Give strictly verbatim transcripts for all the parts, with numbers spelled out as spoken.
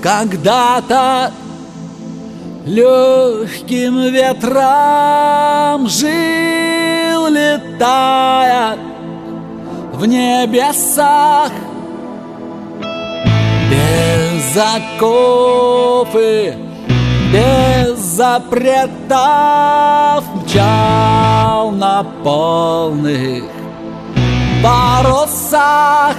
когда-то легким ветром жил, летая в небесах, без оков и без запретов, мчал на полных парусах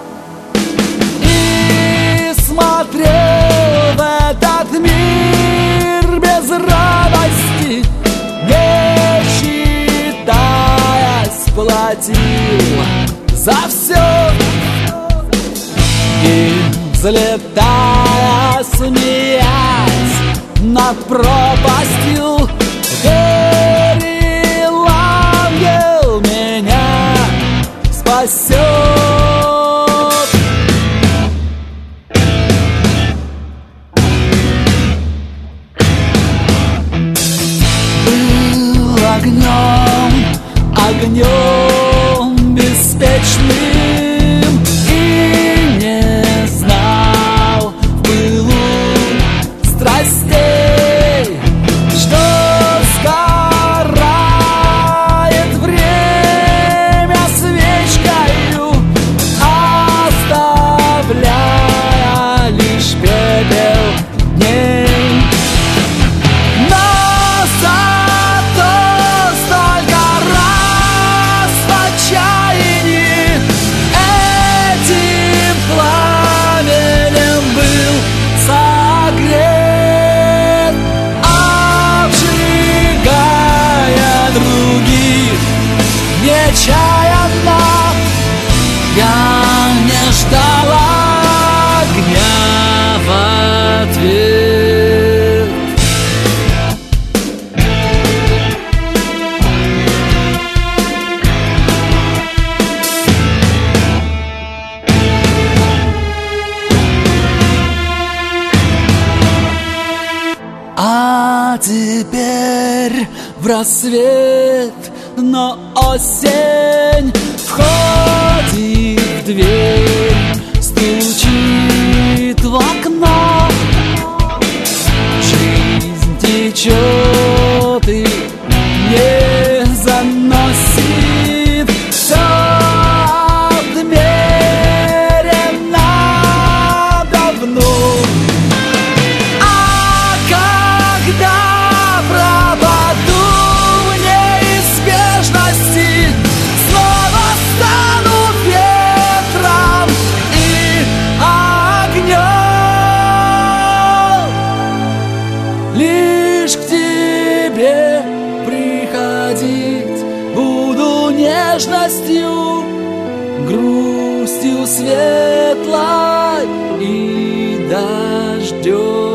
и смотрел в этот мир без радости, не считаясь, платил за все. И взлетая, смеясь над пропастью, верил, ангел меня спасет. Был огнем, огнем беспечным, и не знал в пылу страстей, что сгорает время свечкою, оставляя лишь пепел дней. Но зато столько раз в отчаянии этим пламенем был согрет, обжигая других нечаянно. Я не ждала огня в ответ. А теперь в рассвет, но осень входит в дверь, стучит в окно. Жизнь течет и не заносит, все отмерено давно. Когда пропаду в неизбежности, снова стану ветром и огнем. Лишь к тебе приходить буду нежностью, грустью светлой и дождем.